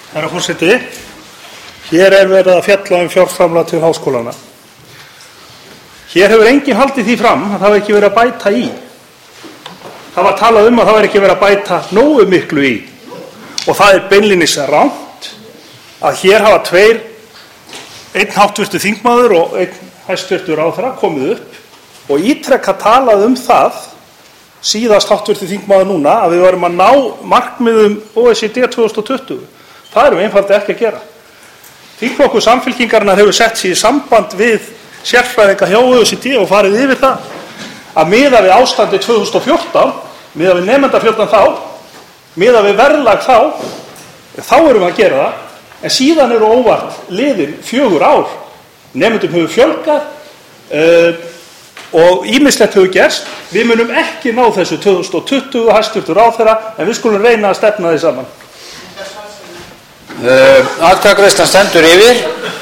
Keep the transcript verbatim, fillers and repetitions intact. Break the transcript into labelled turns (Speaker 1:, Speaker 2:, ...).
Speaker 1: Herra forseti, hér er verið að fjalla um fjárframlag til háskólana. Hér hefur enginn haldið því fram að það var ekki verið að bæta í. Það var talað um að það var ekki verið að bæta nógu miklu í. Og það er beinlínis rangt að hér hafa tveir, einn háttvirtur þingmaður og einn hæstvirtur ráðherra komið upp og ítrekka talað um það, síðast háttvirtur þingmaður núna, að við varum að ná markmiðum O E C D tvö þúsund tuttugu. Það erum við einfaldlega ekki að gera. Þingflokkur Samfylkingarinnar hefur sett sig í samband við sérfræðinga hjá O E C D og farið yfir það að miða við ástandi tvö þúsund fjórtán, miða við nemendafjöldan þá, miða við verðlag þá, þá erum við að gera það, en síðan eru óvart liðin fjögur ár. Nemendum hefur fjölgað uh, og ýmislegt hefur gerst. Við munum ekki ná þessu tvö þúsund tuttugu, hæstvirtur ráðherra, en við skulum reyna að stefna því saman.
Speaker 2: Uh, Atkvæðagreiðslan stendur yfir.